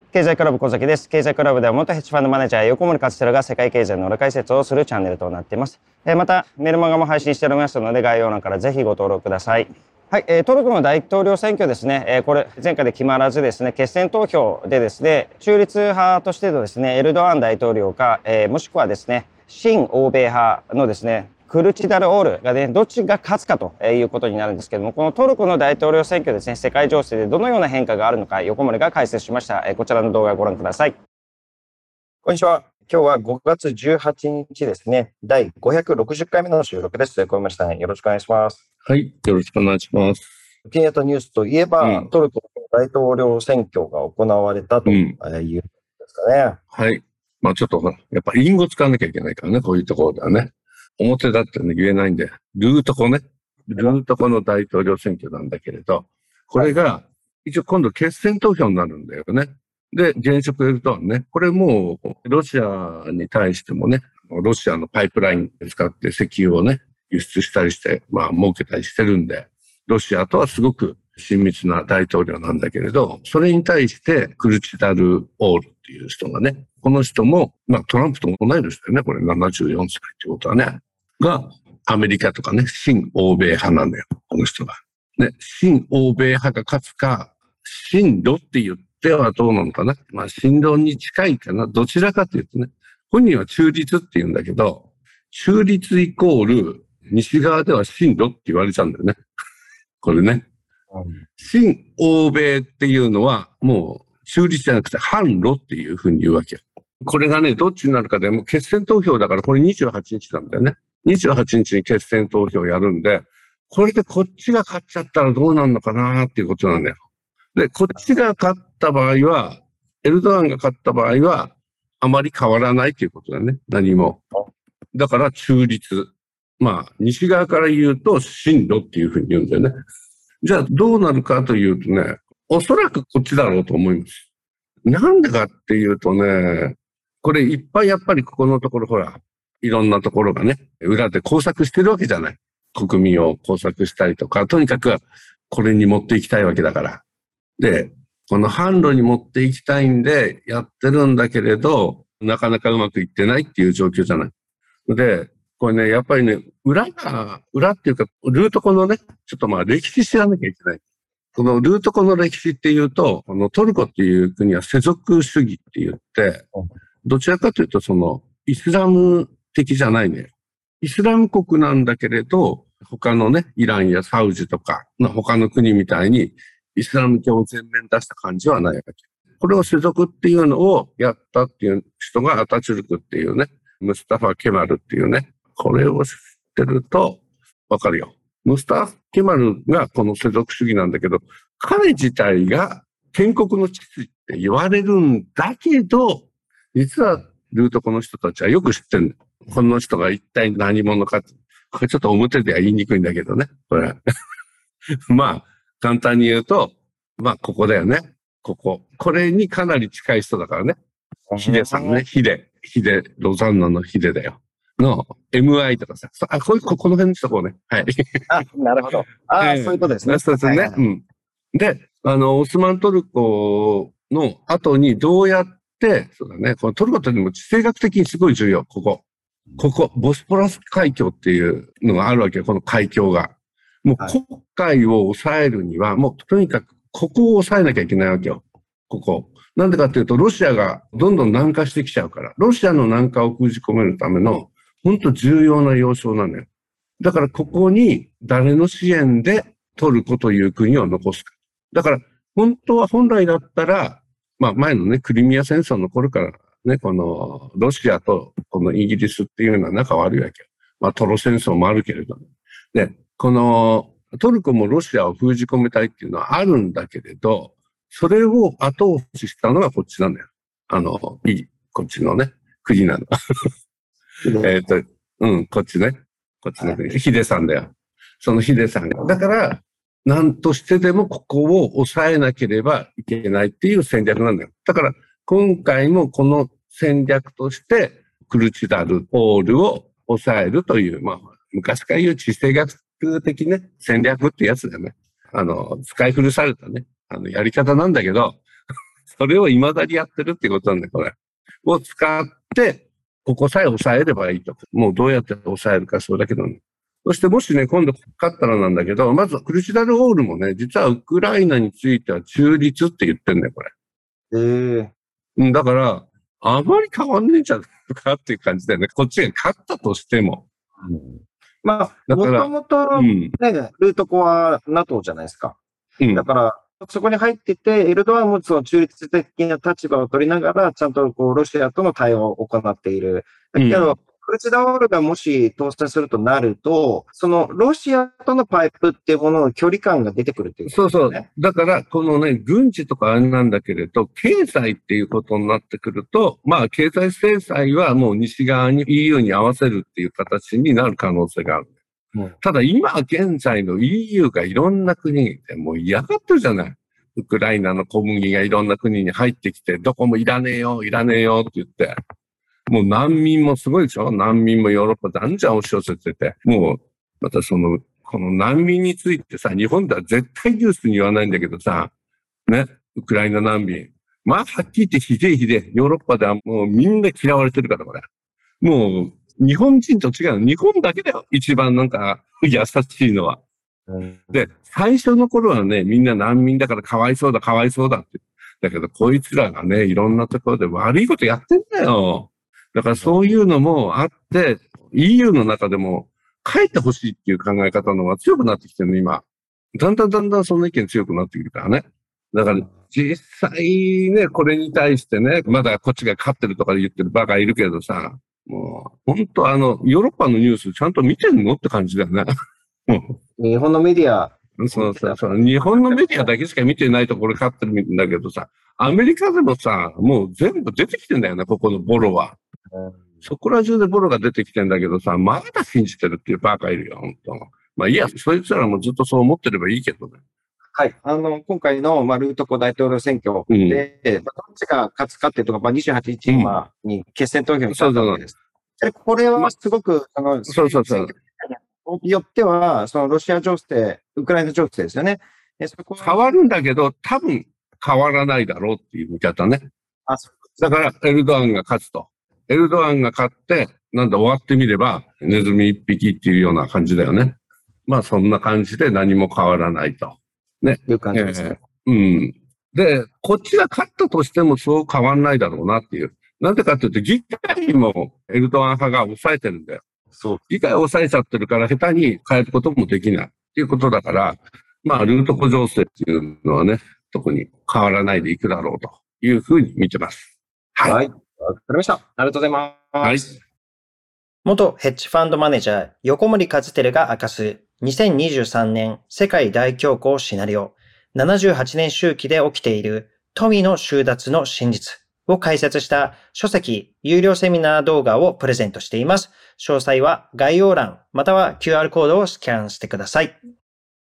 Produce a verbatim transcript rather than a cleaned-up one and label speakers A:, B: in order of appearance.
A: 経済クラブ小崎です。経済クラブでは元ヘッジファンドマネージャー横森勝輝が世界経済の裏解説をするチャンネルとなっています。えー、またメルマガも配信しておりますので概要欄からぜひご登録ください。はい、えー、トルコの大統領選挙ですね、えー、これ前回で決まらずですね、決選投票でですね、中立派としてのですね、エルドアン大統領か、えー、もしくはですね、親欧米派のですね、クルチダルオールがね、どっちが勝つかということになるんですけども、このトルコの大統領選挙ですね、世界情勢でどのような変化があるのか、横森が解説しました。こちらの動画をご覧ください。こんにちは。今日はごがつじゅうはちにちですね、だいごひゃくろくじゅっかいめの収録です。小山さん、よろしくお願いします。
B: はい、よろしくお願いします。
A: 気になったニュースといえば、うん、トルコの大統領選挙が行われたというですかね。
B: うん、はい。まあちょっとほら、やっぱり隠語使わなきゃいけないからね、こういうところではね。表だってね、言えないんで、ルートコね。ルートコの大統領選挙なんだけれど、これが、一応今度決選投票になるんだよね。で、現職エルドアンね。これもう、ロシアに対してもね、ロシアのパイプライン使って石油をね、輸出したりして、まあ儲けたりしてるんで、ロシアとはすごく親密な大統領なんだけれど、それに対してクルチダルオールっていう人がね、この人も、まあトランプと同い年だよね、これななじゅうよんさいってことはね。が、アメリカとかね、親欧米派なんだよ、この人が。ね、親欧米派が勝つか、親ロって言ってはどうなのかな。まあ、親ロに近いかな。どちらかというとね、本人は中立って言うんだけど、中立イコール、西側では親ロって言われちゃうんだよね。これね。親欧米っていうのは、もう中立じゃなくて反ロっていうふうに言うわけよ。これがね、どっちになるかで、もう決選投票だから、これにじゅうはちにちなんだよね。にじゅうはちにちに決選投票やるんで、これでこっちが勝っちゃったらどうなるのかなっていうことなんだよ。で、こっちが勝った場合は、エルドアンが勝った場合は、あまり変わらないということだね。何も。だから中立。まあ、西側から言うと、親ロっていうふうに言うんだよね。じゃあ、どうなるかというとね、おそらくこっちだろうと思います。なんでかっていうとね、これいっぱいやっぱりここのところ、ほら、いろんなところがね、裏で工作してるわけじゃない。国民を工作したりとか、とにかくこれに持っていきたいわけだから。で、この販路に持っていきたいんでやってるんだけれど、なかなかうまくいってないっていう状況じゃない。で、これね、やっぱりね、裏が、裏っていうか、ルートコのね、ちょっとまあ歴史知らなきゃいけない。このルートコの歴史っていうと、このトルコっていう国は世俗主義って言って、どちらかというとそのイスラム的じゃないね。イスラム国なんだけれど、他のね、イランやサウジとかの他の国みたいにイスラム教を全面出した感じはないわけ。これを世俗っていうのをやったっていう人がアタチュルクっていうね、ムスタファ・ケマルっていうね、これを知ってるとわかるよ。ムスタファ・ケマルがこの世俗主義なんだけど、彼自体が建国の父って言われるんだけど、実はルートコの人たちはよく知ってる。この人が一体何者か。これちょっと表では言いにくいんだけどね。これまあ、簡単に言うと、まあ、ここだよね。ここ。これにかなり近い人だからね。ヒデさんね。ヒデ。ヒデ、ロザンナのヒデだよ。の エムアイ とかさ。あ、こういう、この辺にしとこうね。はい。
A: あ、なるほど。あ、えー、そういうことですね。
B: そうですね。はいはいはい、うん。で、あの、オスマントルコの後にどうやって、そうだね。このトルコってでも地政学的にすごい重要。ここ。ここ、ボスポラス海峡っていうのがあるわけよ。この海峡が。もう黒海を抑えるには、もうとにかくここを抑えなきゃいけないわけよ。ここ。なんでかっていうと、ロシアがどんどん南下してきちゃうから。ロシアの南下を封じ込めるための、本当重要な要衝なのよ。だからここに誰の支援でトルコという国を残すか。だから本当は本来だったら、まあ前のね、クリミア戦争の頃からね、このロシアとこのイギリスっていうのは仲悪いわけよ。まあトロ戦争もあるけれども。で、このトルコもロシアを封じ込めたいっていうのはあるんだけれど、それを後押ししたのがこっちなんだよ。あの、いい、こっちのね、国なの。えっと、うん、こっちね。こっちの国。ヒデさんだよ。そのヒデさんが。だから、何としてでもここを抑えなければいけないっていう戦略なんだよ。だから、今回もこの戦略として、クルチダルオールを抑えるという、まあ、昔から言う地政学的ね、戦略ってやつだよね。あの、使い古されたね、あの、やり方なんだけど、 それを未だにやってるってことなんだよ、これ。を使って、ここさえ抑えればいいと。もうどうやって抑えるか、それだけなの。そしてもしね、今度勝ったらなんだけど、まずクルチダルオールもね、実はウクライナについては中立って言ってんだよ、これ。
A: え
B: うん、だから、あまり変わんねえんじゃないかっていう感じだよね。こっちが勝ったとしても。
A: うん、まあ、
B: だから
A: もともと
B: うん。
A: ね、ルートコは NATO じゃないですか。
B: うん。
A: だから、そこに入ってて、エルドアンもその中立的な立場を取りながら、ちゃんとこうロシアとの対応を行っている。だけど、
B: うん
A: クルチダオールがもし搭載するとなると、そのロシアとのパイプっていうものの距離感が出てくるっていうこと
B: そう
A: ですね。
B: そう。だから、このね、軍事とかあれなんだけれど、経済っていうことになってくると、まあ、経済制裁はもう西側に イーユー に合わせるっていう形になる可能性がある。
A: うん、
B: ただ、今現在の イーユー がいろんな国にもう嫌がってるじゃない。ウクライナの小麦がいろんな国に入ってきて、どこもいらねえよ、いらねえよって言って。もう難民もすごいでしょ。難民もヨーロッパであんじゃん押し寄せてて。もう、またその、この難民についてさ、日本では絶対ニュースに言わないんだけどさ、ね、ウクライナ難民。まあ、はっきり言ってひでえひでえ。ヨーロッパではもうみんな嫌われてるから、これ。もう、日本人と違う。日本だけだよ。一番なんか、優しいのは。
A: うん、
B: で、最初の頃はね、みんな難民だからかわいそうだ、かわいそうだって。だけど、こいつらがね、いろんなところで悪いことやってんだよ。だからそういうのもあって、イーユー の中でも帰ってほしいっていう考え方の方が強くなってきてるの、今。だんだんだんだんその意見強くなってくるからね。だから実際ね、これに対してね、まだこっちが勝ってるとか言ってるバカいるけどさ、もう、本当あの、ヨーロッパのニュースちゃんと見てんのって感じだよね。
A: 日本のメディア、
B: そうそうそう。日本のメディアだけしか見てないところ勝ってるんだけどさ、アメリカでもさ、もう全部出てきてんだよね、ここのボロは。そこら中でボロが出てきてんだけどさ、まだ信じてるっていうバカいるよ、本当。まあいいや、そいつらもずっとそう思ってればいいけどね。
A: はい。あの、今回の、まあ、ルートコ大統領選挙で、うん、まあ、どっちが勝つかっていうところが、まあ、にじゅうはちにちに決選投票になったわけです。うん、これはすごく、あの、
B: そうそうそう。
A: によっては、そのロシア情勢、ウクライナ情勢ですよね。
B: そこ変わるんだけど、多分変わらないだろうっていう見方ね。
A: あ、そう
B: だから、エルドアンが勝つと。エルドアンが勝って、なんだ終わってみれば、ネズミ一匹っていうような感じだよね。まあ、そんな感じで何も変わらないと。ね。
A: いう感じですね。
B: えー、うん。で、こっちが勝ったとしてもそう変わらないだろうなっていう。なんでかっていうと、議会もエルドアン派が抑えてるんだよ。そう。議会を抑えちゃってるから、下手に変えることもできないっていうことだから、まあ、ルートコ情勢っていうのはね、特に変わらないでいくだろうというふうに見てます。はい。
A: はい。わかりました。ありがとうございます。
B: はい。
C: 元ヘッジファンドマネージャー、横森和輝が明かすにせんにじゅうさんねん世界大恐慌シナリオ、ななじゅうはちねん周期で起きている富の収奪の真実を解説した書籍、有料セミナー動画をプレゼントしています。詳細は概要欄または キューアール コードをスキャンしてください。